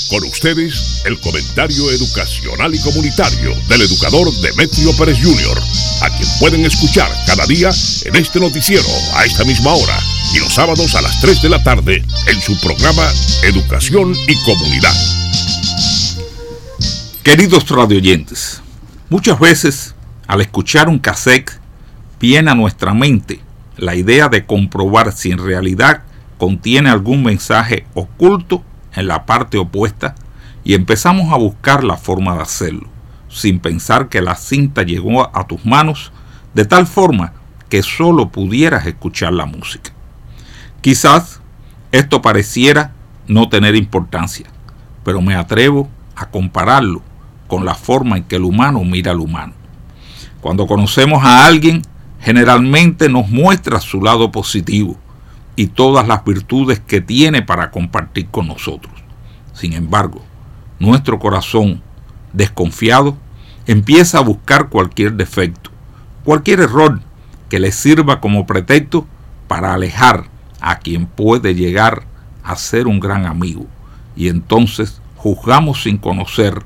Con ustedes, el comentario educacional y comunitario del educador Demetrio Pérez Jr., a quien pueden escuchar cada día en este noticiero a esta misma hora y los sábados a las 3 de la tarde en su programa Educación y Comunidad. Queridos radioyentes, muchas veces al escuchar un cassette viene a nuestra mente la idea de comprobar si en realidad contiene algún mensaje oculto en la parte opuesta y empezamos a buscar la forma de hacerlo, sin pensar que la cinta llegó a tus manos de tal forma que solo pudieras escuchar la música. Quizás esto pareciera no tener importancia, pero me atrevo a compararlo con la forma en que el humano mira al humano. Cuando conocemos a alguien, generalmente nos muestra su lado positivo y todas las virtudes que tiene para compartir con nosotros. Sin embargo, nuestro corazón, desconfiado, empieza a buscar cualquier defecto, cualquier error que le sirva como pretexto para alejar a quien puede llegar a ser un gran amigo. Y entonces juzgamos sin conocer,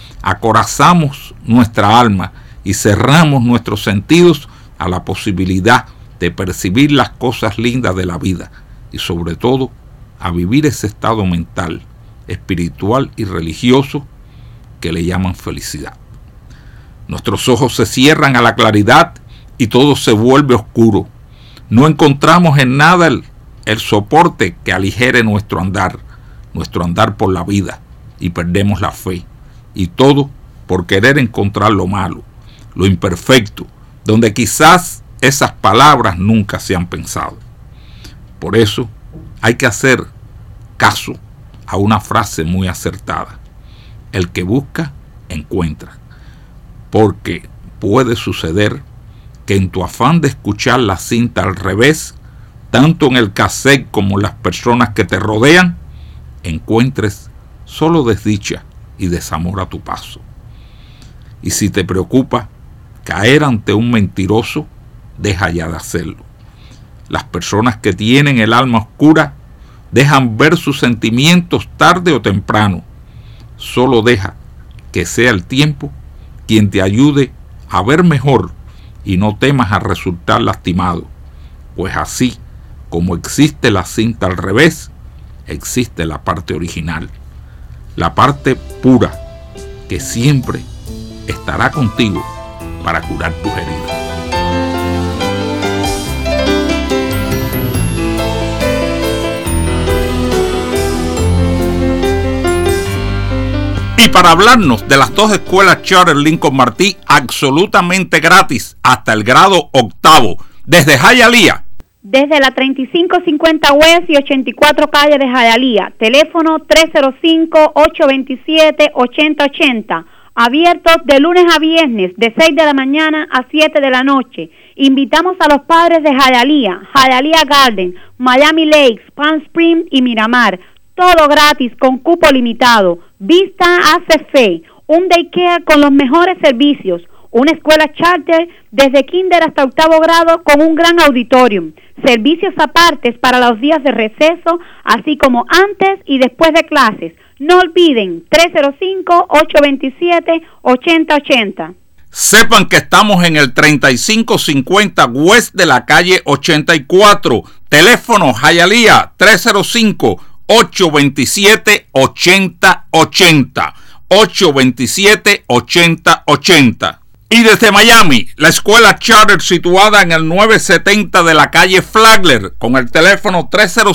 acorazamos nuestra alma y cerramos nuestros sentidos a la posibilidad de percibir las cosas lindas de la vida y sobre todo a vivir ese estado mental, espiritual y religioso que le llaman felicidad. Nuestros ojos se cierran a la claridad y todo se vuelve oscuro. No encontramos en nada el soporte que aligere nuestro andar por la vida, y perdemos la fe. Y todo por querer encontrar lo malo, lo imperfecto, donde quizás esas palabras nunca se han pensado. Por eso hay que hacer caso a una frase muy acertada: el que busca, encuentra. Porque puede suceder que en tu afán de escuchar la cinta al revés, tanto en el cassette como en las personas que te rodean, encuentres solo desdicha y desamor a tu paso. Y si te preocupa caer ante un mentiroso, deja ya de hacerlo. Las personas que tienen el alma oscura dejan ver sus sentimientos tarde o temprano. Solo deja que sea el tiempo quien te ayude a ver mejor y no temas a resultar lastimado, pues así como existe la cinta al revés, existe la parte original, la parte pura que siempre estará contigo para curar tus heridas. Y para hablarnos de las dos escuelas Charter Lincoln Martí absolutamente gratis hasta el grado 8º, desde Hialeah. Desde la 3550 West y 84 calle de Hialeah, teléfono 305-827-8080, abiertos de lunes a viernes de 6 de la mañana a 7 de la noche. Invitamos a los padres de Hialeah, Hialeah Garden, Miami Lakes, Palm Springs y Miramar. Todo gratis con cupo limitado. Vista hace fe. Un daycare con los mejores servicios. Una escuela charter desde kinder hasta 8º grado con un gran auditorium. Servicios apartes para los días de receso, así como antes y después de clases. No olviden, 305-827-8080. Sepan que estamos en el 3550 West de la calle 84. Teléfono Hialeah 305-827-8080. 827-8080. Y desde Miami, la escuela charter situada en el 970 de la calle Flagler, con el teléfono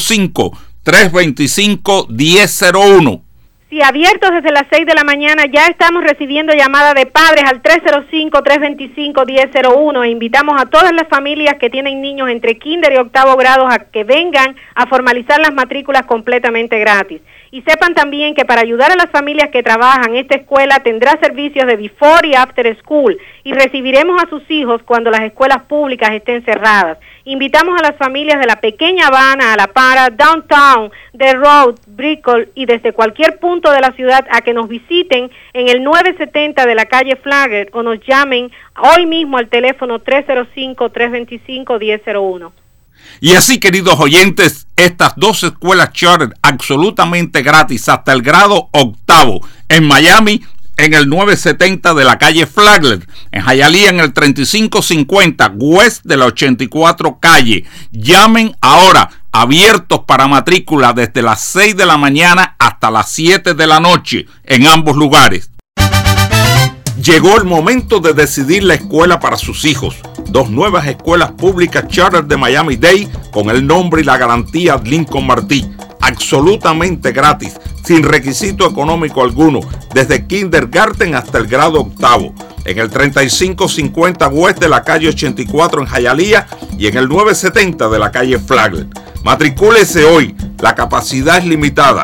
305-325-1001. Sí, abiertos desde las 6 de la mañana, ya estamos recibiendo llamadas de padres al 305-325-1001 e invitamos a todas las familias que tienen niños entre kinder y 8º grado a que vengan a formalizar las matrículas completamente gratis. Y sepan también que para ayudar a las familias que trabajan, esta escuela tendrá servicios de before y after school y recibiremos a sus hijos cuando las escuelas públicas estén cerradas. Invitamos a las familias de la Pequeña Habana, a La Para, Downtown, The Road, Brickell y desde cualquier punto de la ciudad a que nos visiten en el 970 de la calle Flagler o nos llamen hoy mismo al teléfono 305-325-1001. Y así, queridos oyentes, estas 2 escuelas charter absolutamente gratis hasta el grado 8º en Miami, en el 970 de la calle Flagler, en Hialeah en el 3550 West de la 84 calle. Llamen ahora, abiertos para matrícula desde las 6 de la mañana hasta las 7 de la noche en ambos lugares. Llegó el momento de decidir la escuela para sus hijos. 2 nuevas escuelas públicas charter de Miami-Dade con el nombre y la garantía Lincoln Martí, absolutamente gratis, sin requisito económico alguno, desde kindergarten hasta el grado 8º, en el 3550 West de la calle 84 en Hialeah y en el 970 de la calle Flagler. Matricúlese hoy, la capacidad es limitada.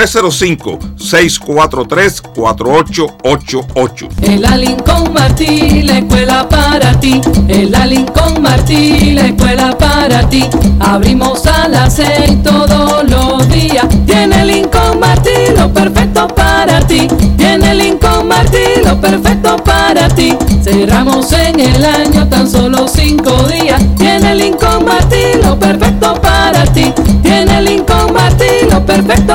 305-643-4888. En la Lincoln Martí, la escuela para ti. En la Lincoln Martí, la escuela para ti. Abrimos a las 6 todos los días. Tiene Lincoln Martí lo perfecto para ti. Tiene Lincoln Martí lo perfecto para ti. Cerramos en el año tan solo 5 días. Tiene Lincoln Martí lo perfecto para ti. Tiene Lincoln Martí lo perfecto